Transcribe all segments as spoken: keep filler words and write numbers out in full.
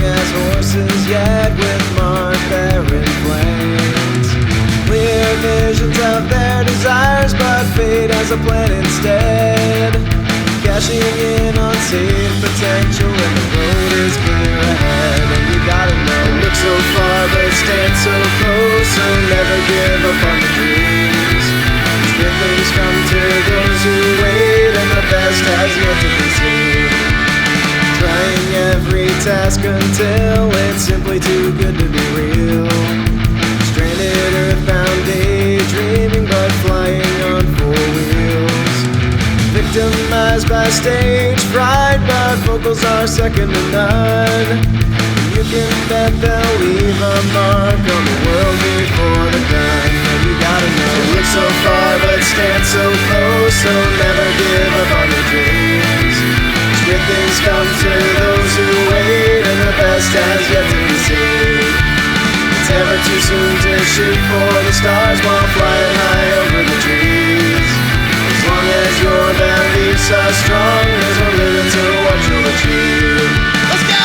as horses, yet with mark-bearing flames. Clear visions of their desires, but fate has a plan instead. Cashing in on safe potential, and the road is clear ahead. And you gotta know, look so far but stand so close, so never give up on the dreams. Good things come to those who wait, and the best has yet to be seen. Trying every task until it's simply too good to be real. Stranded earthbound daydreaming, but flying on four wheels. Victimized by stage fright, but vocals are second to none. You can bet they'll leave a mark on the world before they're done. And you gotta know, look so far but stand so close, so never give up on your dreams. Good things come to those who wait, and the best has yet to be seen. It's never too soon to shoot for the stars while flying high over the trees. As long as your beliefs are strong, there's no limit to what you'll achieve. Let's go!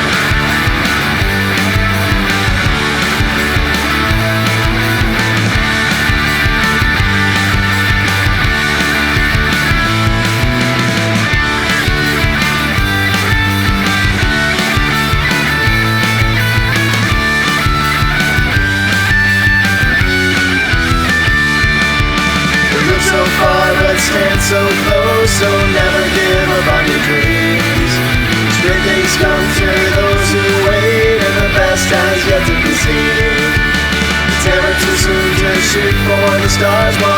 So far but stand so close, so never give up on your dreams. Good things come to those who wait, and the best has yet to be seen. It's never too soon to shoot for the stars.